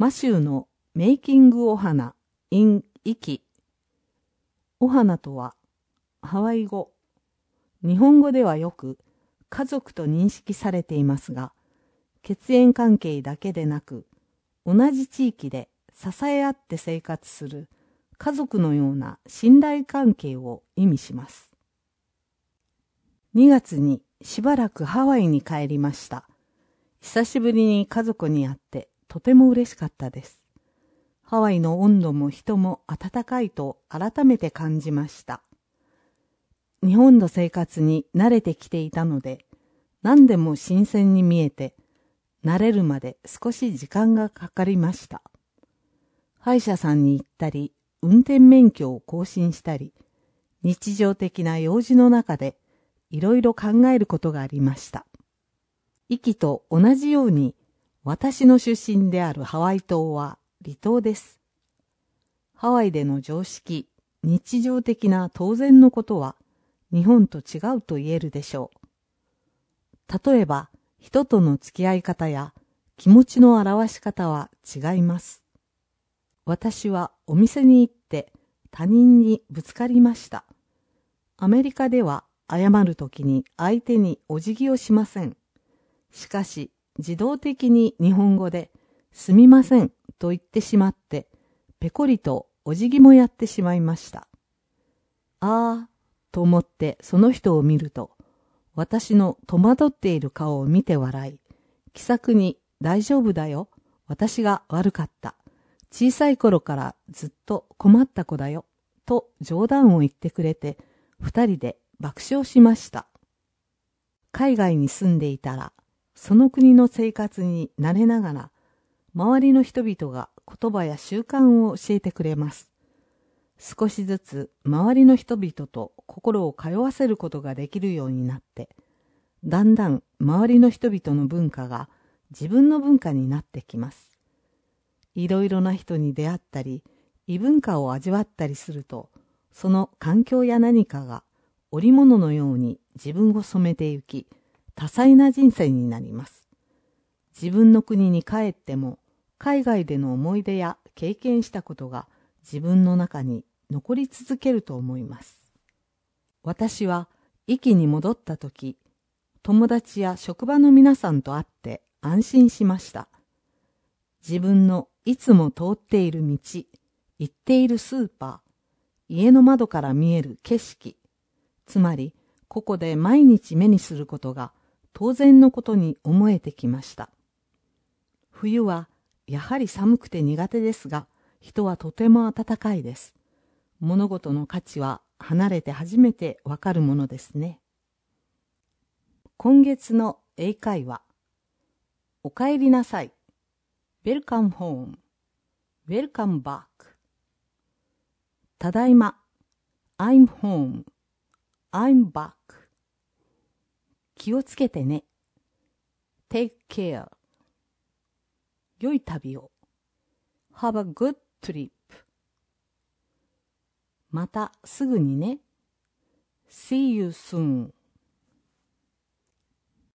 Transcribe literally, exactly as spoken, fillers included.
マシューのメイキングお花 in イキ。お花とはハワイ語、日本語ではよく家族と認識されていますが、血縁関係だけでなく、同じ地域で支え合って生活する家族のような信頼関係を意味します。にがつにしばらくハワイに帰りました。久しぶりに家族に会ってとても嬉しかったです。ハワイの温度も人も暖かいと改めて感じました。日本の生活に慣れてきていたので、何でも新鮮に見えて、慣れるまで少し時間がかかりました。歯医者さんに行ったり、運転免許を更新したり、日常的な用事の中でいろいろ考えることがありました。イキと同じように、私の出身であるハワイ島は離島です。ハワイでの常識、日常的な当然のことは日本と違うと言えるでしょう。例えば、人との付き合い方や気持ちの表し方は違います。私はお店に行って他人にぶつかりました。アメリカでは謝るときに相手にお辞儀をしません。しかし、自動的に日本語ですみませんと言ってしまって、ぺこりとお辞儀もやってしまいました。ああ、と思ってその人を見ると、私の戸惑っている顔を見て笑い、気さくに大丈夫だよ、私が悪かった。小さい頃からずっと困った子だよ、と冗談を言ってくれて、二人で爆笑しました。海外に住んでいたら、その国の生活に慣れながら、周りの人々が言葉や習慣を教えてくれます。少しずつ周りの人々と心を通わせることができるようになって、だんだん周りの人々の文化が自分の文化になってきます。いろいろな人に出会ったり、異文化を味わったりすると、その環境や何かが織物のように自分を染めてゆき、多彩な人生になります。自分の国に帰っても、海外での思い出や経験したことが自分の中に残り続けると思います。私は、イキに戻ったとき、友達や職場の皆さんと会って安心しました。自分のいつも通っている道、行っているスーパー、家の窓から見える景色、つまり、ここで毎日目にすることが当然のことに思えてきました。冬はやはり寒くて苦手ですが、人はとても暖かいです。物事の価値は離れて初めてわかるものですね。今月の英会話。お帰りなさい。Welcome home. Welcome back. ただいま。I'm home. I'm back. 気をつけてね。Take care. 良い旅を。Have a good trip. またすぐにね。See you soon.